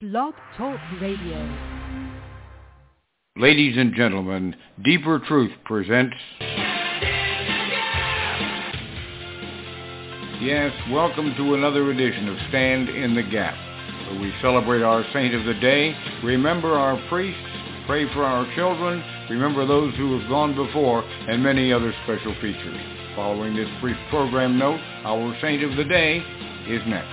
Blog Talk Radio. Ladies and gentlemen, Deeper Truth presents... Yes, welcome to another edition of Stand in the Gap, where we celebrate our saint of the day, remember our priests, pray for our children, remember those who have gone before, and many other special features. Following this brief program note, our saint of the day is next.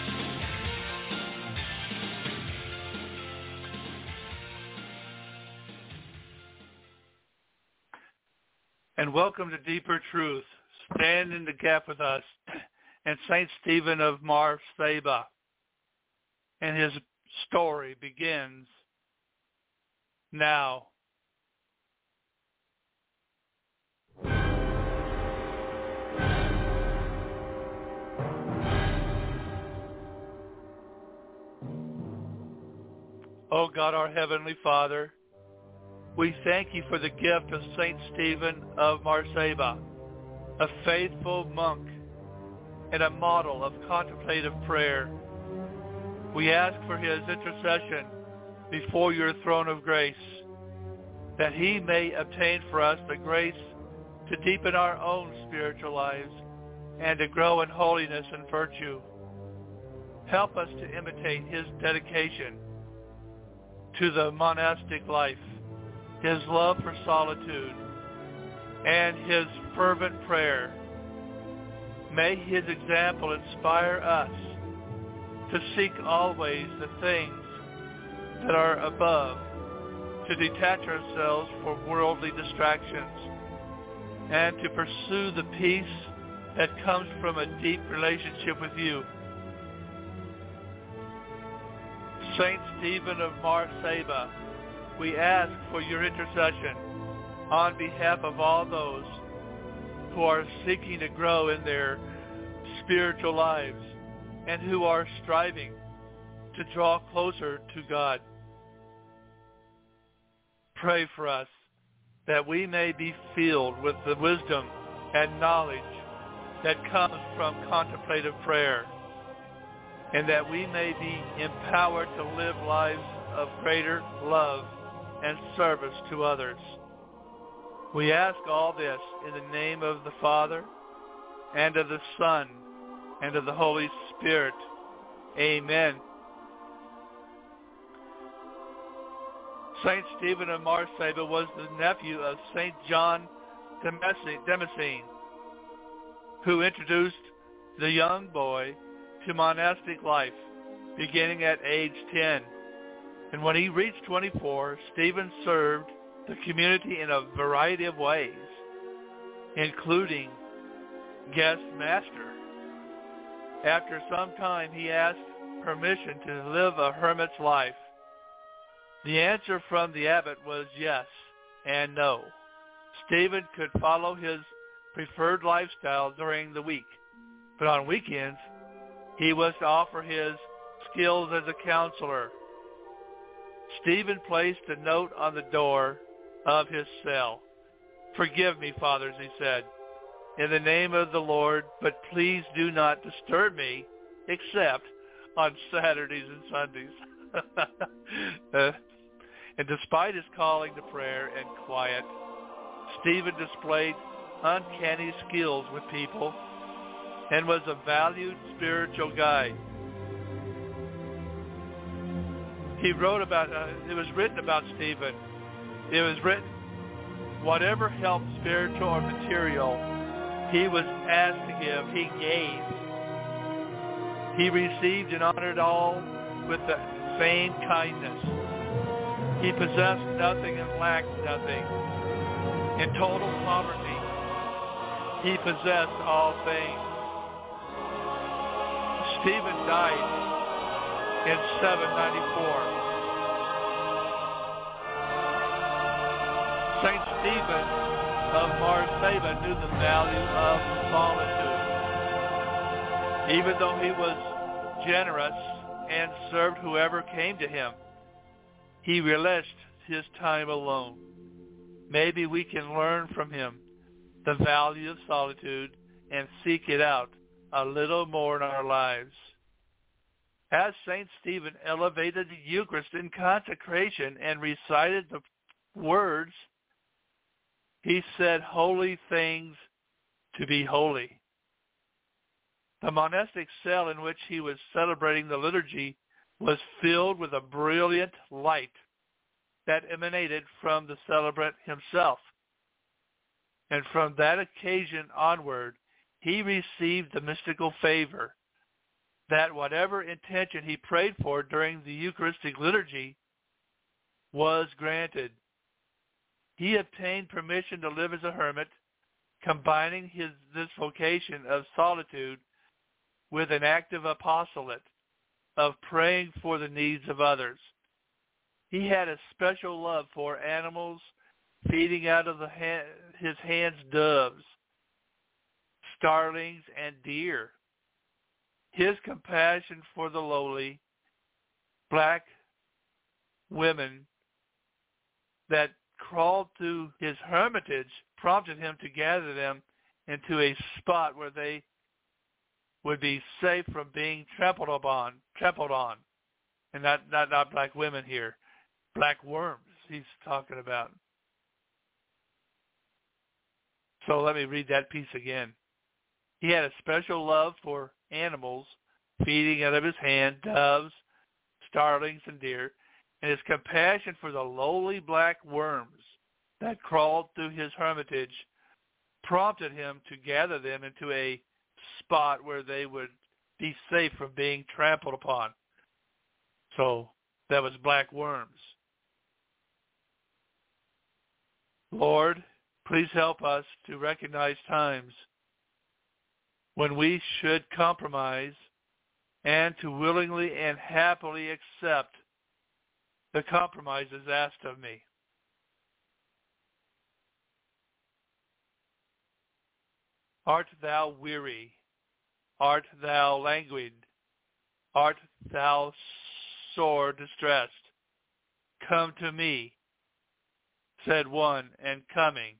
And welcome to Deeper Truth. Stand in the gap with us and St. Stephen of Marseille. And his story begins now. O God, our Heavenly Father, we thank you for the gift of St. Stephen of Marseille, a faithful monk and a model of contemplative prayer. We ask for his intercession before your throne of grace, that he may obtain for us the grace to deepen our own spiritual lives and to grow in holiness and virtue. Help us to imitate his dedication to the monastic life, his love for solitude, and his fervent prayer. May his example inspire us to seek always the things that are above, to detach ourselves from worldly distractions, and to pursue the peace that comes from a deep relationship with you. Saint Stephen of Marseille, we ask for your intercession on behalf of all those who are seeking to grow in their spiritual lives and who are striving to draw closer to God. Pray for us that we may be filled with the wisdom and knowledge that comes from contemplative prayer, and that we may be empowered to live lives of greater love and service to others. We ask all this in the name of the Father, and of the Son, and of the Holy Spirit. Amen. Saint Stephen of Marseille was the nephew of Saint John Damascene, who introduced the young boy to monastic life, beginning at age 10. And when he reached 24, Stephen served the community in a variety of ways, including guest master. After some time, he asked permission to live a hermit's life. The answer from the abbot was yes and no. Stephen could follow his preferred lifestyle during the week, but on weekends, he was to offer his skills as a counselor. Stephen placed a note on the door of his cell. "Forgive me, fathers," he said, "in the name of the Lord, but please do not disturb me except on Saturdays and Sundays." And despite his calling to prayer and quiet, Stephen displayed uncanny skills with people and was a valued spiritual guide. He wrote about, it was written about Stephen. It was written, whatever help, spiritual or material, he was asked to give, he gave. He received and honored all with the same kindness. He possessed nothing and lacked nothing. In total poverty, he possessed all things. Stephen died in 794. Saint Stephen of Marseille knew the value of solitude. Even though he was generous and served whoever came to him, he relished his time alone. Maybe we can learn from him the value of solitude and seek it out a little more in our lives. As St. Stephen elevated the Eucharist in consecration and recited the words, he said holy things to be holy. The monastic cell in which he was celebrating the liturgy was filled with a brilliant light that emanated from the celebrant himself. And from that occasion onward, he received the mystical favor that whatever intention he prayed for during the Eucharistic liturgy was granted. He obtained permission to live as a hermit, combining this vocation of solitude with an active apostolate of praying for the needs of others. He had a special love for animals, feeding out of his hands doves, starlings, and deer. His compassion for the lowly, black women that crawled to his hermitage prompted him to gather them into a spot where they would be safe from being trampled on, and not black women here, black worms he's talking about. So let me read that piece again. He had a special love for animals, feeding out of his hand doves, starlings, and deer, and his compassion for the lowly black worms that crawled through his hermitage prompted him to gather them into a spot where they would be safe from being trampled upon. So that was black worms. Lord, please help us to recognize times when we should compromise and to willingly and happily accept the compromises asked of me. Art thou weary? Art thou languid? Art thou sore distressed? Come to me, said one, and coming,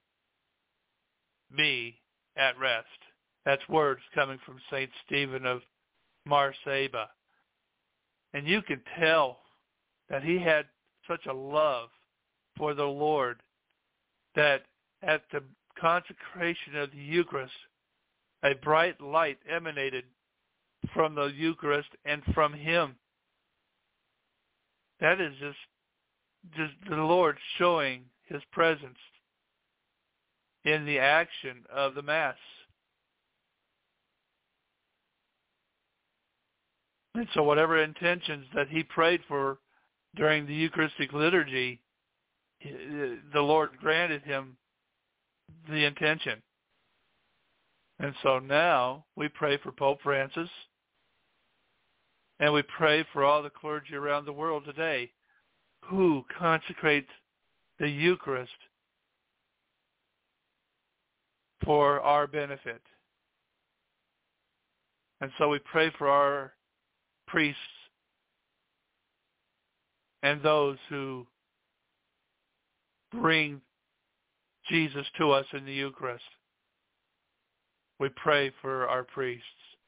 be at rest. That's words coming from St. Stephen of Marsaba. And you can tell that he had such a love for the Lord that at the consecration of the Eucharist, a bright light emanated from the Eucharist and from him. That is just the Lord showing his presence in the action of the Mass. And so whatever intentions that he prayed for during the Eucharistic liturgy, the Lord granted him the intention. And so now we pray for Pope Francis, and we pray for all the clergy around the world today who consecrate the Eucharist for our benefit. And so we pray for our priests and those who bring Jesus to us in the Eucharist. We pray for our priests.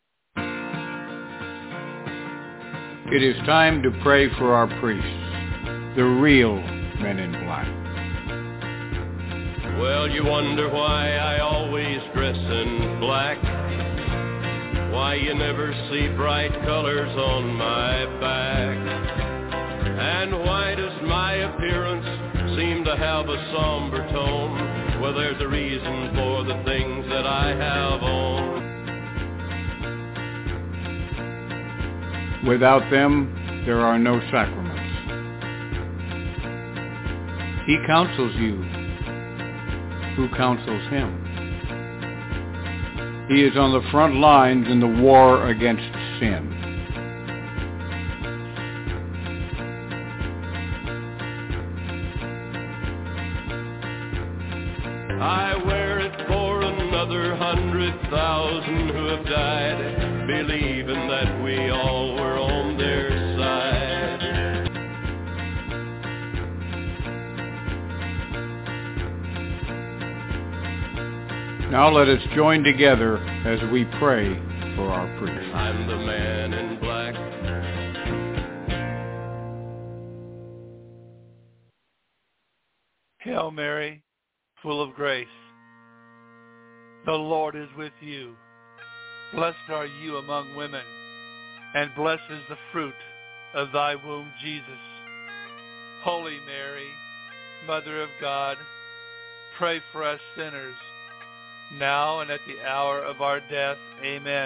It is time to pray for our priests, the real men in black. Well, you wonder why I always dress in black, why you never see bright colors on my back, and why does my appearance seem to have a somber tone? Well, there's a reason for the things that I have on. Without them, there are no sacraments. He counsels you who counsels him. He is on the front lines in the war against sin. I wear it for another 100,000 who have died, believing that we all were on their side. Now let us join together as we pray for our priests. I'm the man in black, Hail Mary, full of grace. The Lord is with you. Blessed are you among women, and blessed is the fruit of thy womb, Jesus. Holy Mary, Mother of God, pray for us sinners, now and at the hour of our death. Amen.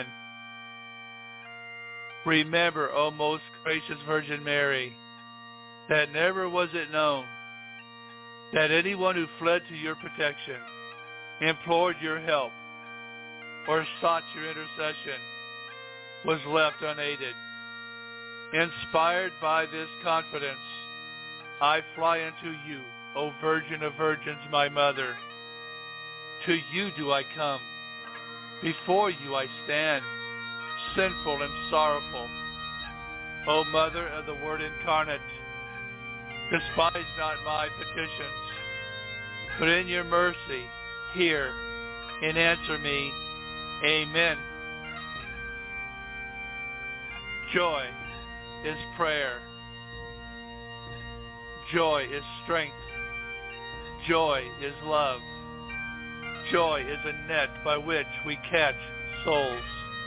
Remember, O most gracious Virgin Mary, that never was it known that anyone who fled to your protection, implored your help, or sought your intercession was left unaided. Inspired by this confidence, I fly unto you, O Virgin of Virgins, my Mother. To you do I come. Before you I stand, sinful and sorrowful. O Mother of the Word incarnate, despise not my petitions, but in your mercy hear and answer me. Amen. Joy is prayer. Joy is strength. Joy is love. Joy is a net by which we catch souls.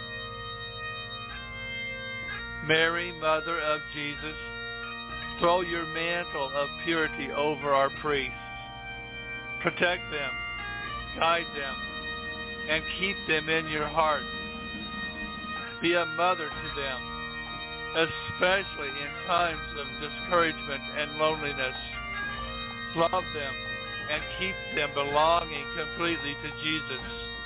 Mary, Mother of Jesus, throw your mantle of purity over our priests. Protect them, guide them, and keep them in your heart. Be a mother to them, especially in times of discouragement and loneliness. Love them and keep them belonging completely to Jesus.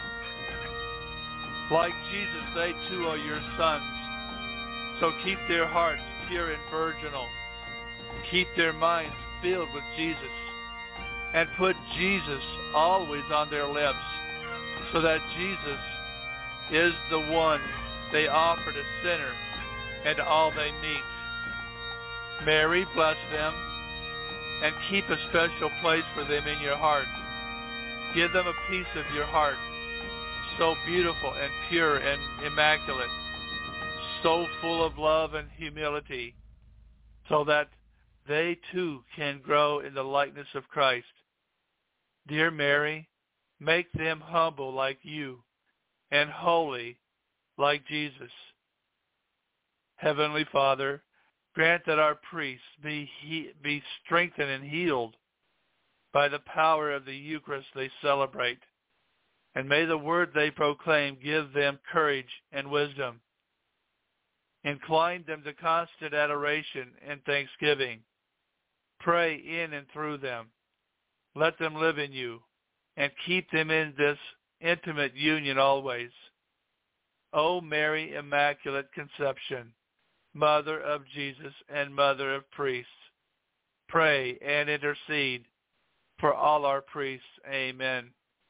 Like Jesus, they too are your sons. So keep their hearts pure and virginal. Keep their minds filled with Jesus. And put Jesus always on their lips, so that Jesus is the one they offer to sinner and all they meet. Mary, bless them and keep a special place for them in your heart. Give them a piece of your heart, so beautiful and pure and immaculate, so full of love and humility, so that they too can grow in the likeness of Christ. Dear Mary, make them humble like you and holy like Jesus. Heavenly Father, grant that our priests be strengthened and healed by the power of the Eucharist they celebrate, and may the word they proclaim give them courage and wisdom. Incline them to constant adoration and thanksgiving. Pray in and through them. Let them live in you, and keep them in this intimate union always. O Mary, Immaculate Conception, Mother of Jesus and Mother of priests, pray and intercede for all our priests. Amen.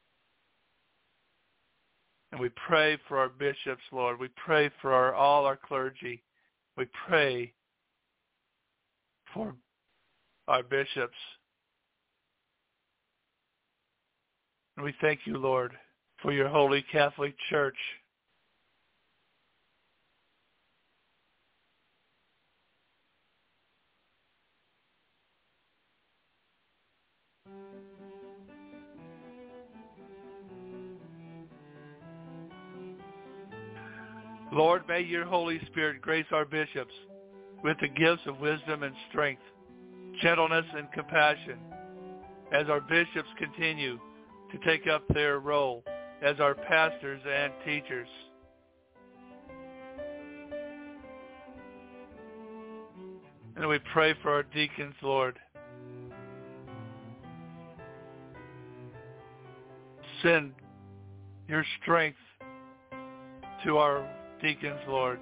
And we pray for our bishops, Lord. We pray for all our clergy. We pray for our bishops. And we thank you, Lord, for your holy Catholic Church. Lord, may your Holy Spirit grace our bishops with the gifts of wisdom and strength, gentleness and compassion, as our bishops continue to take up their role as our pastors and teachers. And we pray for our deacons, Lord. Send your strength to our deacons, Lord.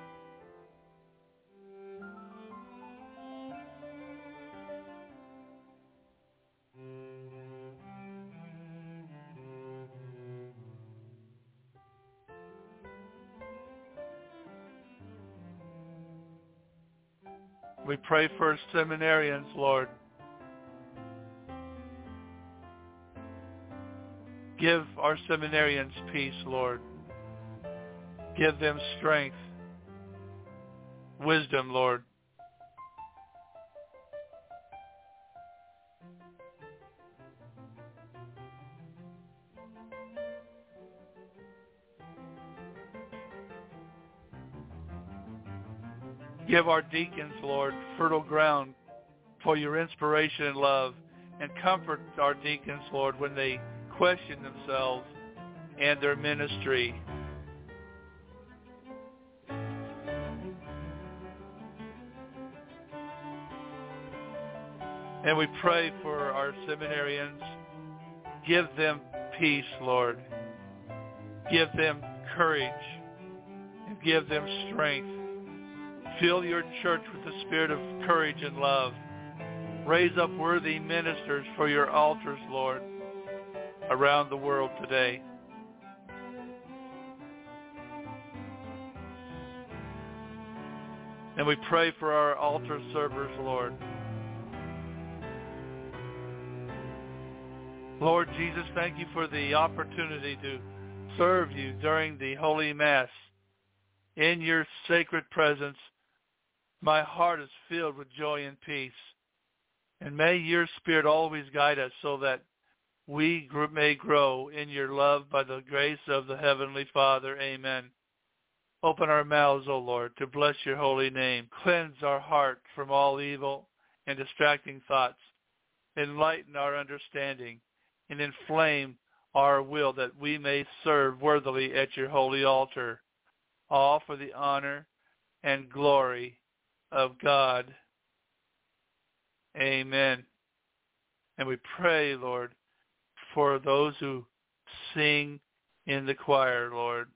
We pray for seminarians, Lord. Give our seminarians peace, Lord. Give them strength, wisdom, Lord. Give our deacons, Lord, fertile ground for your inspiration and love, and comfort our deacons, Lord, when they question themselves and their ministry. And we pray for our seminarians. Give them peace, Lord. Give them courage and give them strength. Fill your church with the spirit of courage and love. Raise up worthy ministers for your altars, Lord, around the world today. And we pray for our altar servers, Lord. Lord Jesus, thank you for the opportunity to serve you during the Holy Mass. In your sacred presence, my heart is filled with joy and peace. And may your Spirit always guide us so that we may grow in your love by the grace of the Heavenly Father. Amen. Open our mouths, O Lord, to bless your holy name. Cleanse our heart from all evil and distracting thoughts. Enlighten our understanding and inflame our will that we may serve worthily at your holy altar, all for the honor and glory of God. Amen. And we pray, Lord, for those who sing in the choir, Lord.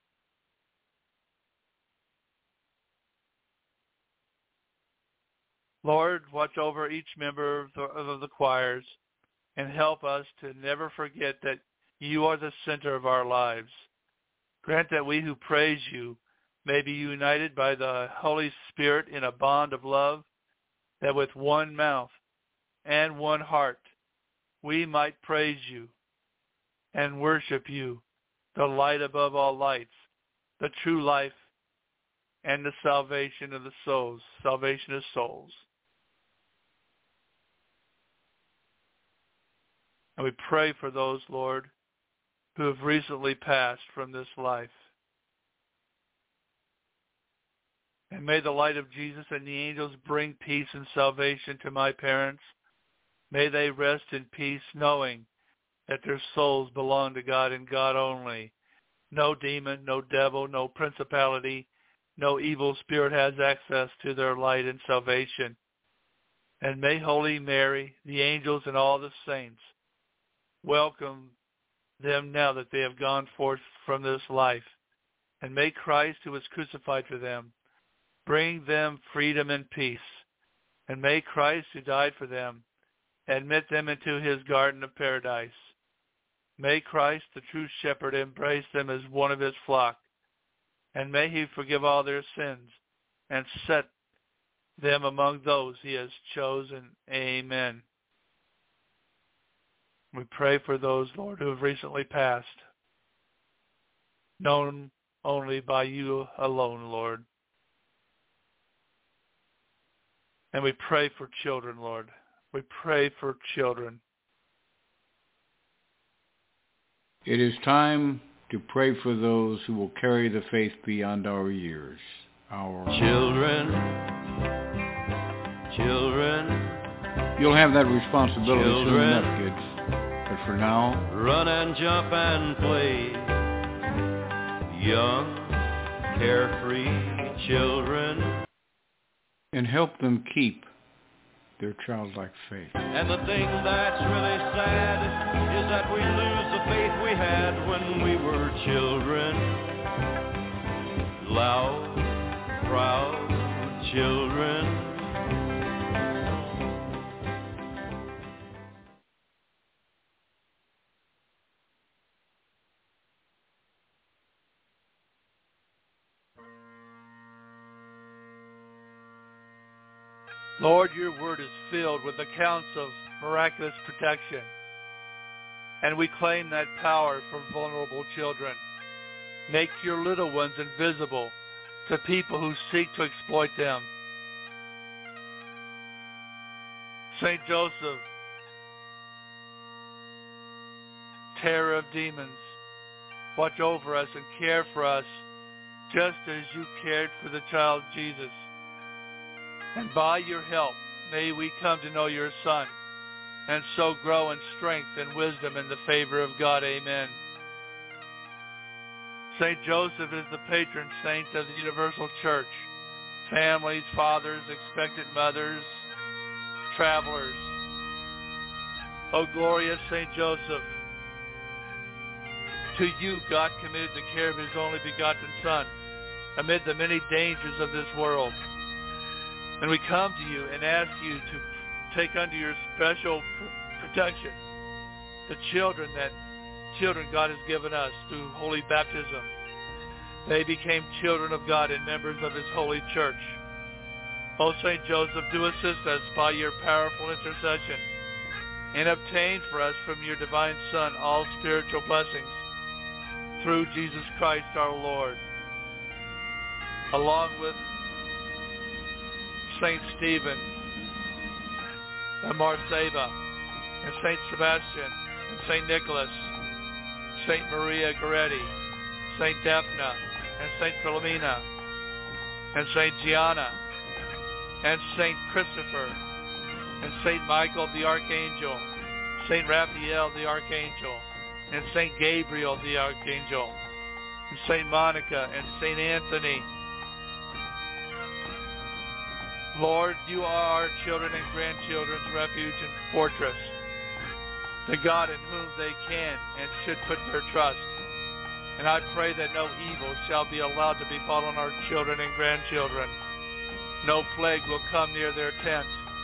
Lord, watch over each member of the choirs and help us to never forget that you are the center of our lives. Grant that we who praise you may be united by the Holy Spirit in a bond of love, that with one mouth and one heart we might praise you and worship you, the light above all lights, the true life, and the salvation of the souls, salvation of souls. And we pray for those, Lord, who have recently passed from this life. And may the light of Jesus and the angels bring peace and salvation to my parents. May they rest in peace knowing that their souls belong to God and God only. No demon, no devil, no principality, no evil spirit has access to their light and salvation. And may Holy Mary, the angels, and all the saints welcome them now that they have gone forth from this life. And may Christ, who was crucified for them, bring them freedom and peace. And may Christ, who died for them, admit them into his garden of paradise. May Christ, the true shepherd, embrace them as one of his flock. And may he forgive all their sins and set them among those he has chosen. Amen. We pray for those, Lord, who have recently passed, known only by you alone, Lord. And we pray for children, Lord. We pray for children. It is time to pray for those who will carry the faith beyond our years. Our children. You'll have that responsibility soon enough, kids. But for now, run and jump and play. Young, carefree children. And help them keep their childlike faith. And the thing that's really sad is that we lose the faith we had when we were children. Loud, proud children. Lord, your word is filled with accounts of miraculous protection, and we claim that power for vulnerable children. Make your little ones invisible to people who seek to exploit them. Saint Joseph, terror of demons, watch over us and care for us just as you cared for the child Jesus. And by your help, may we come to know your Son, and so grow in strength and wisdom in the favor of God. Amen. St. Joseph is the patron saint of the Universal Church. Families, fathers, expectant mothers, travelers. O glorious St. Joseph, to you God committed the care of his only begotten Son amid the many dangers of this world. And we come to you and ask you to take under your special protection the children God has given us through holy baptism. They became children of God and members of his holy church. O St. Joseph, do assist us by your powerful intercession and obtain for us from your divine Son all spiritual blessings through Jesus Christ our Lord. Along with St. Stephen and Marceva and St. Sebastian and St. Nicholas, St. Maria Goretti, St. Daphne and St. Philomena and St. Gianna and St. Christopher and St. Michael the Archangel, St. Raphael the Archangel, and St. Gabriel the Archangel, and St. Monica and St. Anthony. Lord, you are our children and grandchildren's refuge and fortress, the God in whom they can and should put their trust. And I pray that no evil shall be allowed to befall on our children and grandchildren. No plague will come near their tent.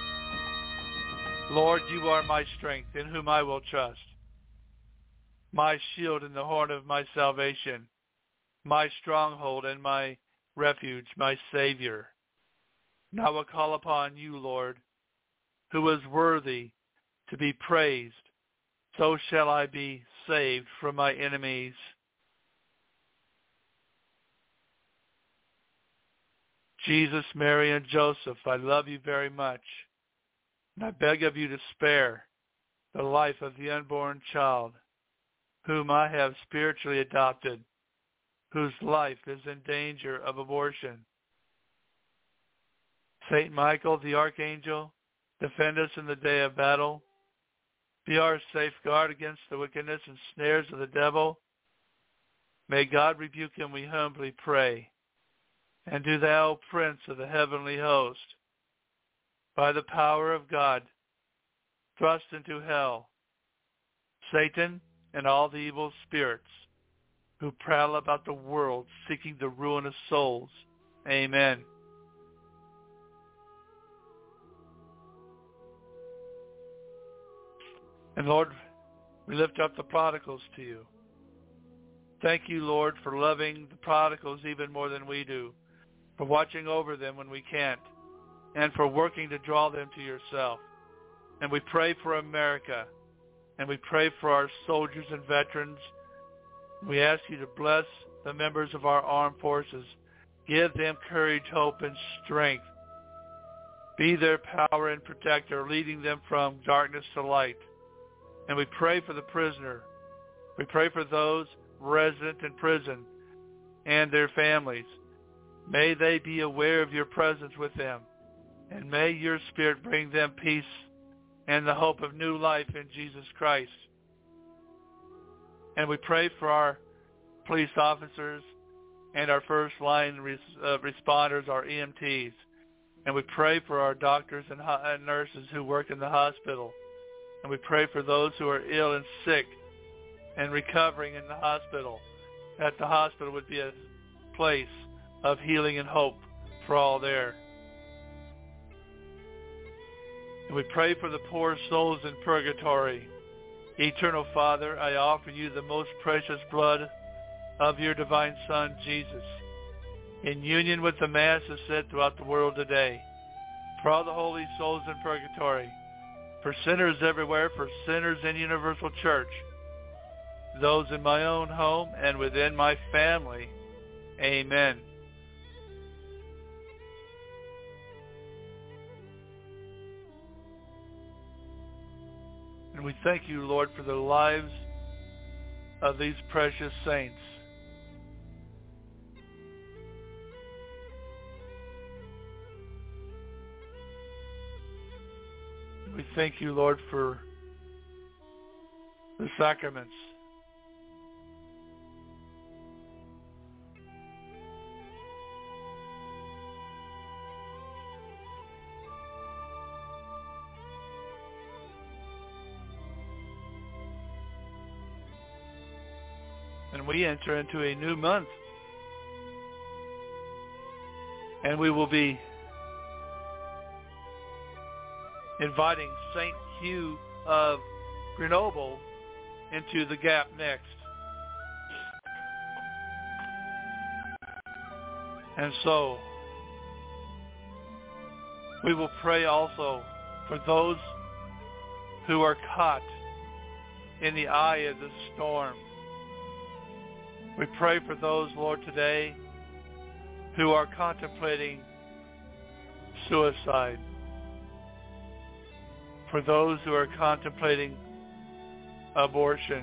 Lord, you are my strength, in whom I will trust, my shield and the horn of my salvation, my stronghold and my refuge, my Savior. And I will call upon you, Lord, who is worthy to be praised. So shall I be saved from my enemies. Jesus, Mary, and Joseph, I love you very much, and I beg of you to spare the life of the unborn child, whom I have spiritually adopted, whose life is in danger of abortion. Saint Michael, the Archangel, defend us in the day of battle. Be our safeguard against the wickedness and snares of the devil. May God rebuke him, we humbly pray. And do thou, Prince of the heavenly host, by the power of God, thrust into hell Satan and all the evil spirits who prowl about the world seeking the ruin of souls. Amen. And Lord, we lift up the prodigals to you. Thank you, Lord, for loving the prodigals even more than we do, for watching over them when we can't, and for working to draw them to yourself. And we pray for America, and we pray for our soldiers and veterans. We ask you to bless the members of our armed forces. Give them courage, hope, and strength. Be their power and protector, leading them from darkness to light. And we pray for the prisoner. We pray for those resident in prison and their families. May they be aware of your presence with them, and may your Spirit bring them peace and the hope of new life in Jesus Christ. And we pray for our police officers and our first line responders, our EMTs. And we pray for our doctors and nurses who work in the hospital. And we pray for those who are ill and sick and recovering in the hospital, that the hospital would be a place of healing and hope for all there. And we pray for the poor souls in purgatory. Eternal Father, I offer you the most precious blood of your divine Son, Jesus, in union with the Masses said throughout the world today, for all the holy souls in purgatory, for sinners everywhere, for sinners in Universal Church, those in my own home and within my family. Amen. And we thank you, Lord, for the lives of these precious saints. We thank you, Lord, for the sacraments. And we enter into a new month. And we will be inviting St. Hugh of Grenoble into the Gap next. And so, we will pray also for those who are caught in the eye of the storm. We pray for those, Lord, today who are contemplating suicide. For those who are contemplating abortion.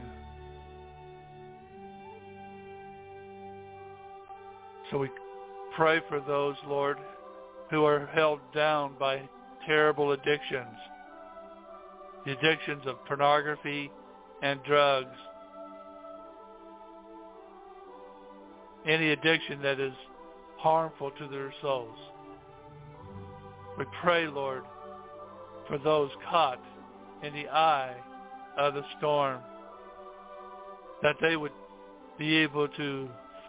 So we pray for those, Lord, who are held down by terrible addictions. The addictions of pornography and drugs. Any addiction that is harmful to their souls. We pray, Lord, for those caught in the eye of the storm, that they would be able to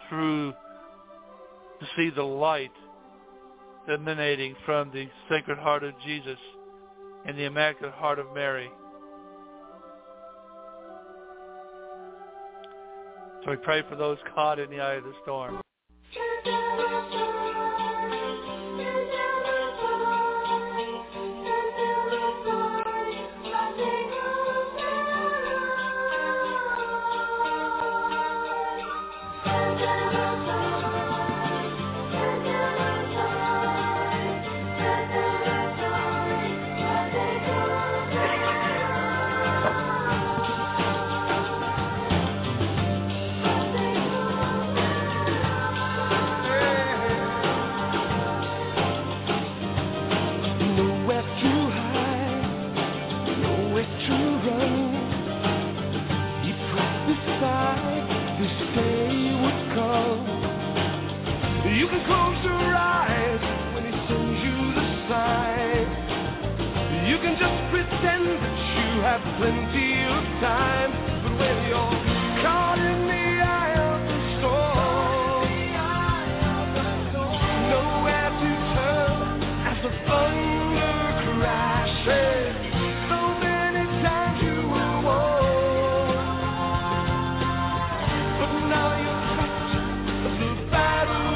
see the light emanating from the Sacred Heart of Jesus and the Immaculate Heart of Mary. So we pray for those caught in the eye of the storm. You can close your eyes when he sends you the sign. You can just pretend that you have plenty of time. But when you're caught in the eye of the storm, nowhere to turn as the thunder crashes. So many times you were warned, but now you're caught as the battle.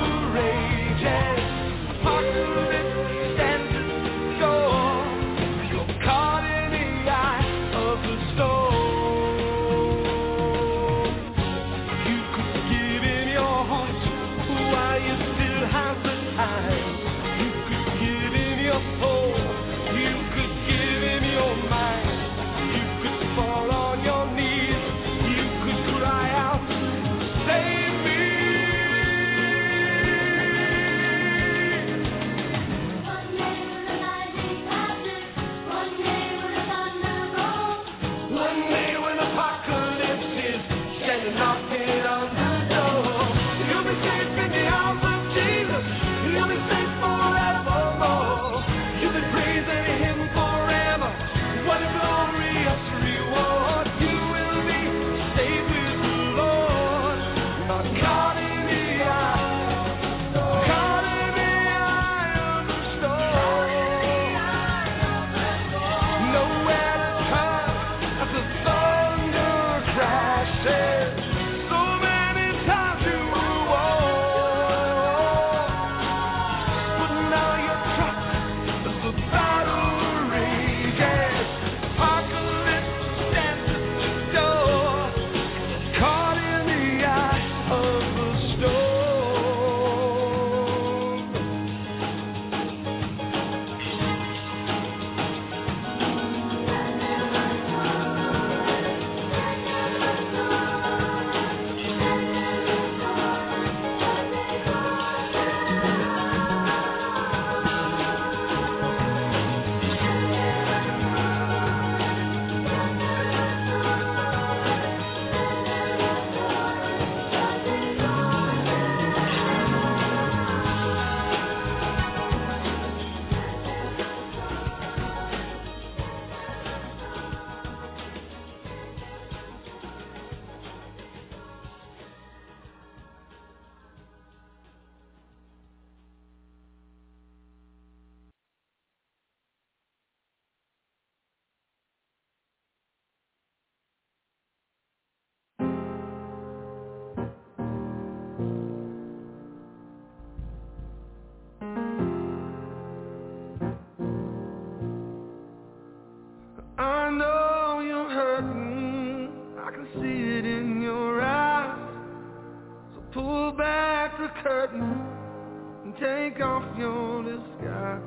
I know you're hurting, I can see it in your eyes. So pull back the curtain and take off your disguise.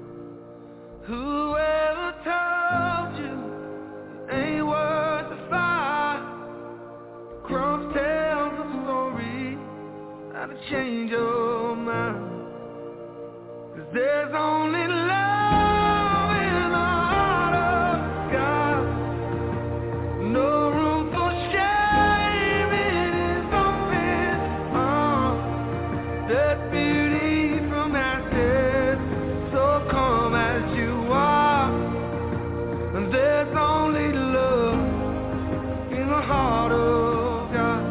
Whoever told you it ain't worth the fight? Cross tells a story that'll change your mind. 'Cause there's only love in the heart of God. No room for shame in His open arms. There's beauty from ashes, so come as you are. And there's only love in the heart of God.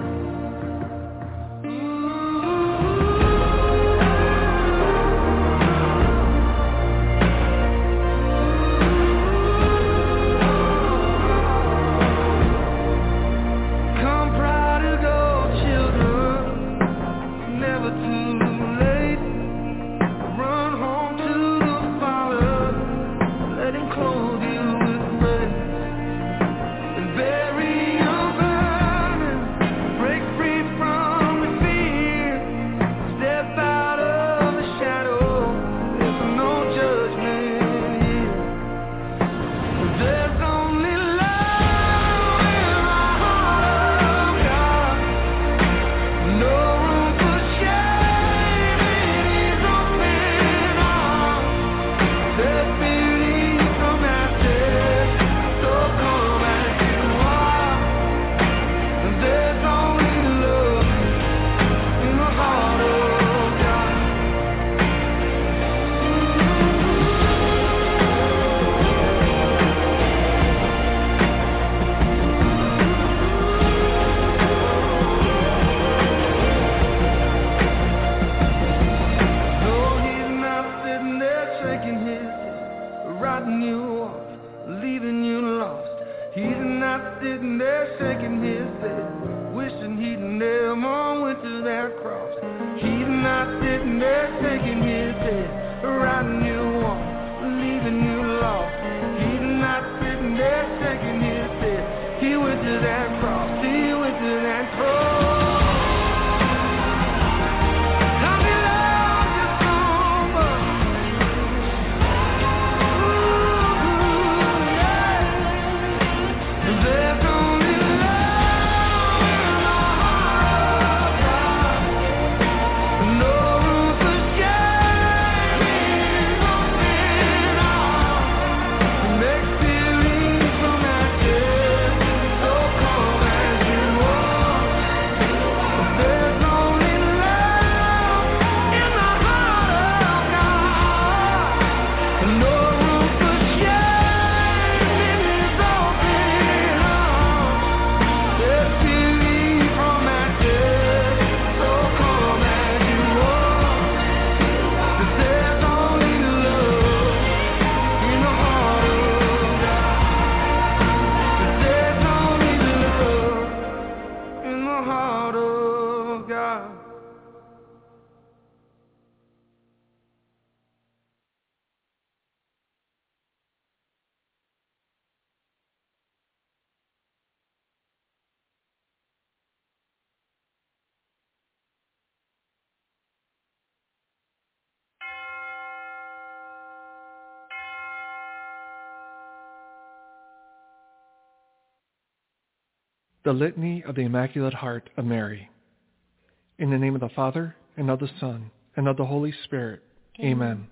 The Litany of the Immaculate Heart of Mary. In the name of the Father, and of the Son, and of the Holy Spirit. Amen.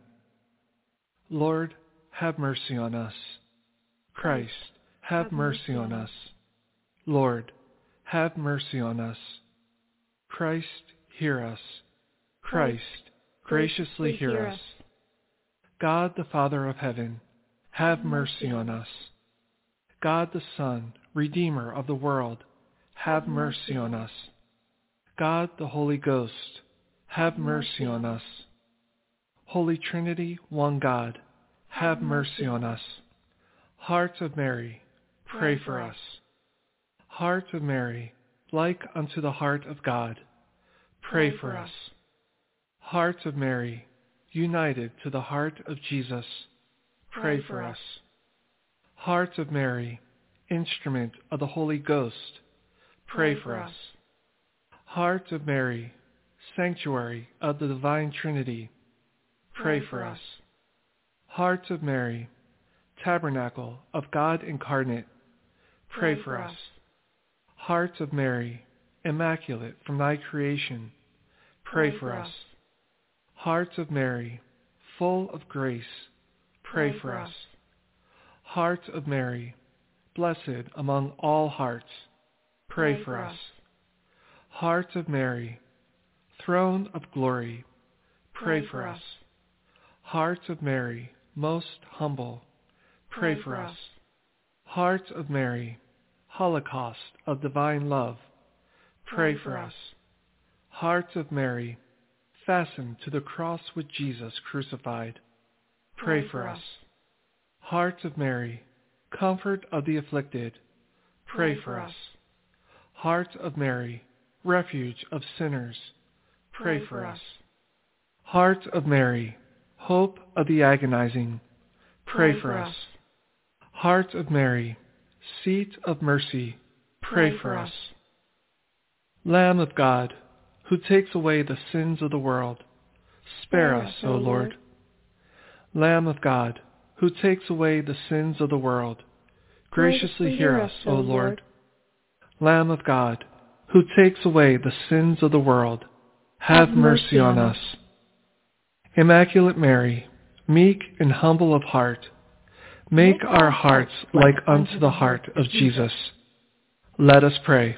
Lord, have mercy on us. Christ, have mercy on us. Lord, have mercy on us. Christ, hear us. Christ, graciously hear us. God the Father of heaven, have mercy on us. God the Son, Redeemer of the world, have mercy on us. God the Holy Ghost, have mercy on us. Holy Trinity, one God, have mercy on us. Heart of Mary, pray for us. Heart of Mary, like unto the heart of God, pray for us. Heart of Mary, united to the heart of Jesus, pray for us. Heart of Mary, instrument of the Holy Ghost, pray for us. Heart of Mary, sanctuary of the Divine Trinity, pray for us. Heart of Mary, tabernacle of God incarnate, pray for us. Heart of Mary, immaculate from thy creation, pray for us. Heart of Mary, full of grace, pray for us. Heart of Mary, blessed among all hearts, pray for us. Heart of Mary, throne of glory, pray for us. Heart of Mary, most humble, pray for us. Heart of Mary, holocaust of divine love, pray for us. Heart of Mary, fastened to the cross with Jesus crucified, pray for us. Heart of Mary, comfort of the afflicted, pray for us. Heart of Mary, refuge of sinners, pray for us. Heart of Mary, hope of the agonizing, pray for us. Heart of Mary, seat of mercy, pray for us. Lamb of God, who takes away the sins of the world, spare us, O Lord. Lamb of God, who takes away the sins of the world, graciously hear us, O Lord. Lamb of God, who takes away the sins of the world, have mercy on us. Immaculate Mary, meek and humble of heart, make our hearts like unto the heart of Jesus. Let us pray.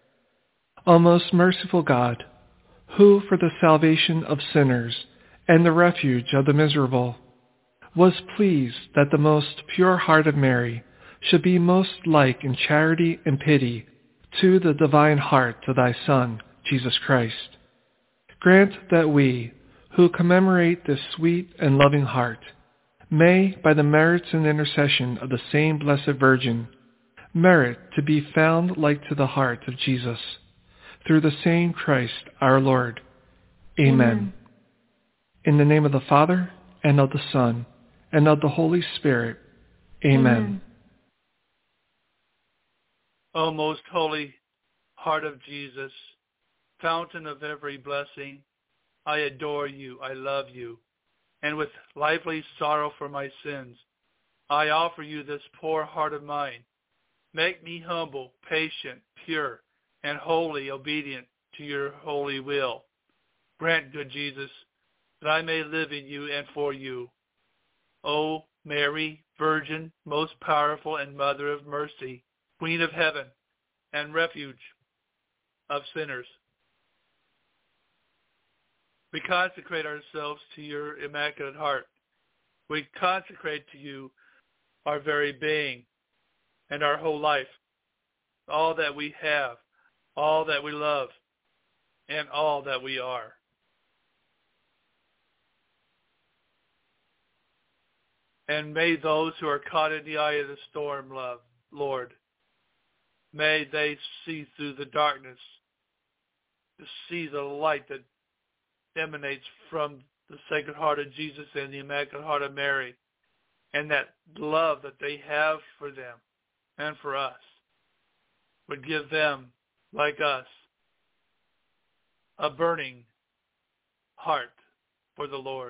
O most merciful God, who for the salvation of sinners and the refuge of the miserable, was pleased that the most pure heart of Mary should be most like in charity and pity to the divine heart of thy Son, Jesus Christ. Grant that we, who commemorate this sweet and loving heart, may, by the merits and intercession of the same Blessed Virgin, merit to be found like to the heart of Jesus, through the same Christ our Lord. Amen. In the name of the Father, and of the Son, and of the Holy Spirit. Amen. O most holy heart of Jesus, fountain of every blessing, I adore you, I love you, and with lively sorrow for my sins, I offer you this poor heart of mine. Make me humble, patient, pure, and wholly obedient to your holy will. Grant, good Jesus, that I may live in you and for you. O Mary, Virgin, most powerful and Mother of mercy, Queen of heaven, and refuge of sinners, we consecrate ourselves to your Immaculate Heart. We consecrate to you our very being and our whole life, all that we have, all that we love, and all that we are. And may those who are caught in the eye of the storm, Lord, may they see through the darkness, to see the light that emanates from the Sacred Heart of Jesus and the Immaculate Heart of Mary, and that love that they have for them and for us would give them, like us, a burning heart for the Lord.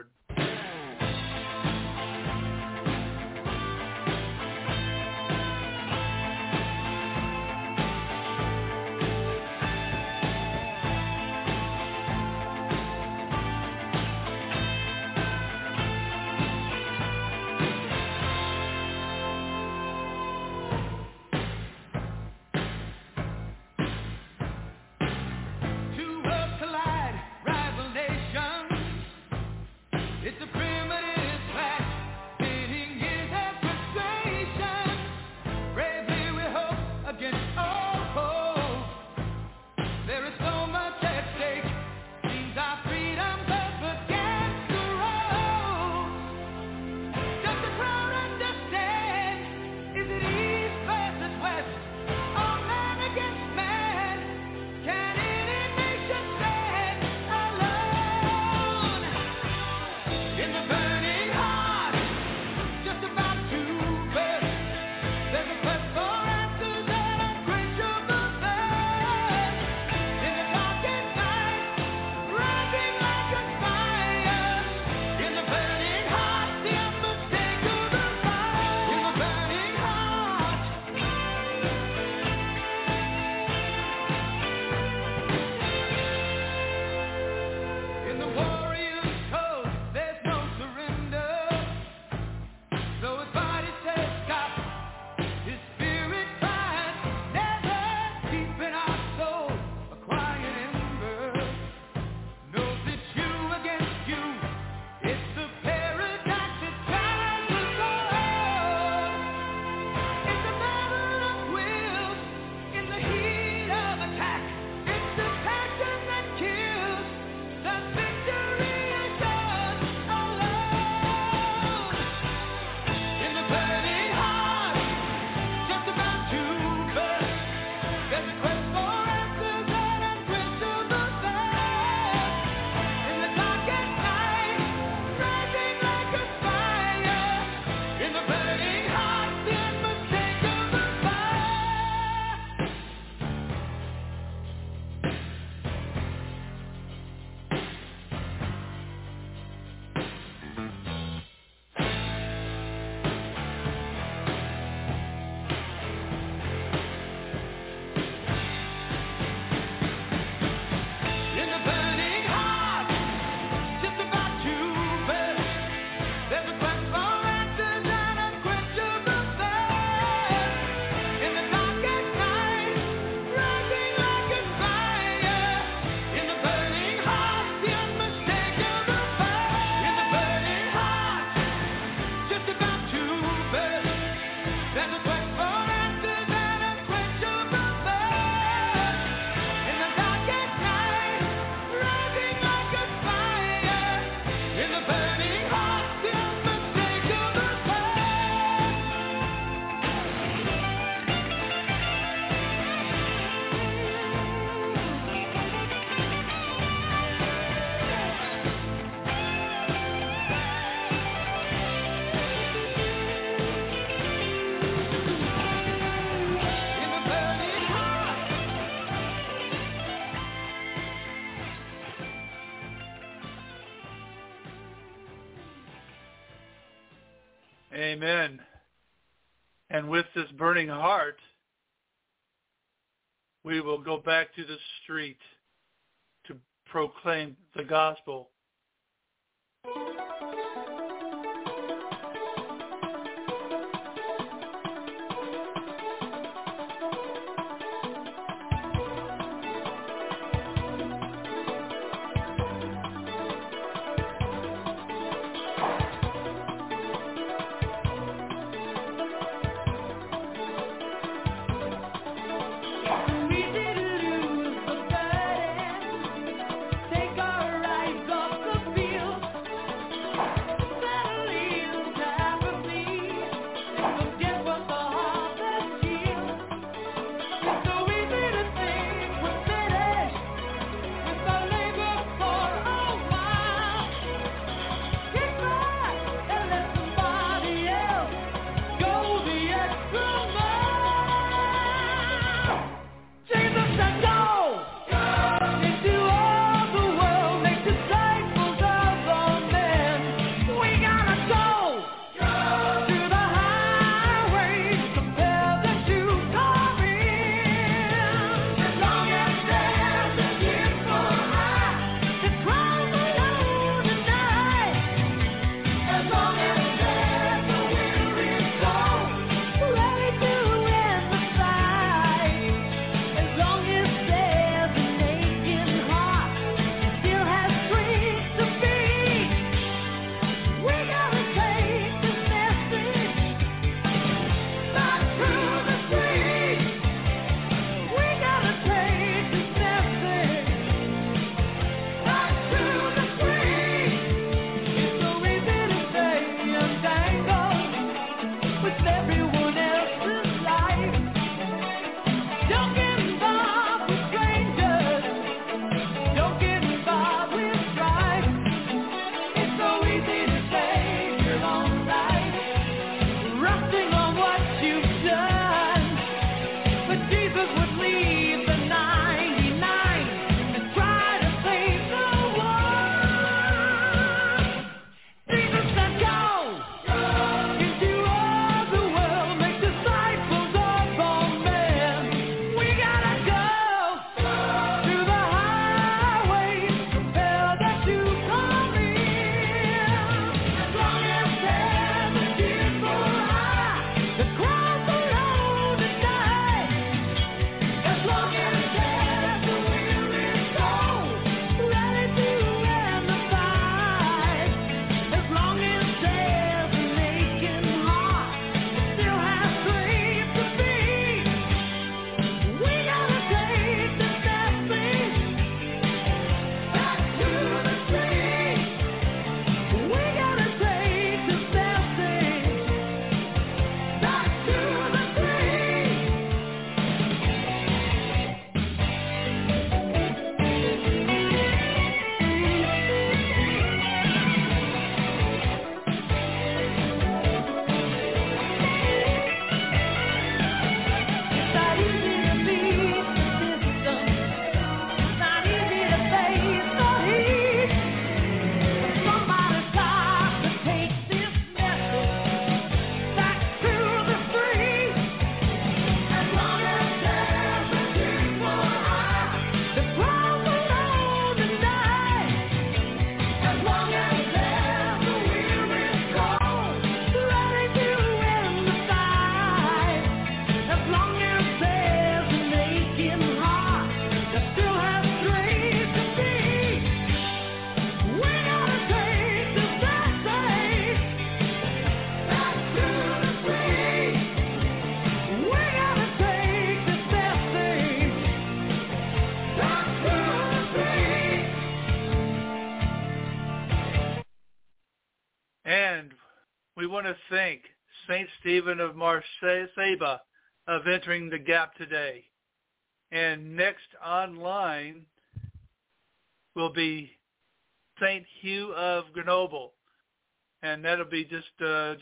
Amen. And with this burning heart, we will go back to the street to proclaim the gospel. And we want to thank St. Stephen of Marseille of Entering the Gap today. And next online will be St. Hugh of Grenoble. And that'll be just about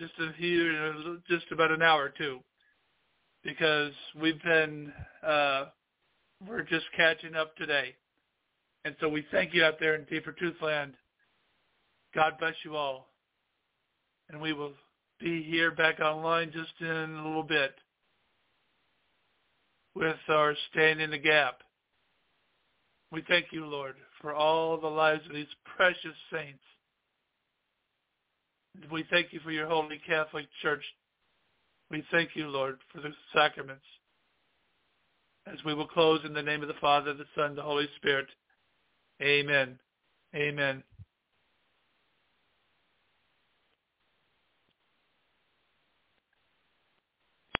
an hour or two, because we've been we're just catching up today. And so we thank you out there in Deeper Truth Land. God bless you all. And we will be here back online just in a little bit with our Stand in the Gap. We thank you, Lord, for all the lives of these precious saints. We thank you for your Holy Catholic Church. We thank you, Lord, for the sacraments. As we will close in the name of the Father, the Son, the Holy Spirit. Amen. Amen.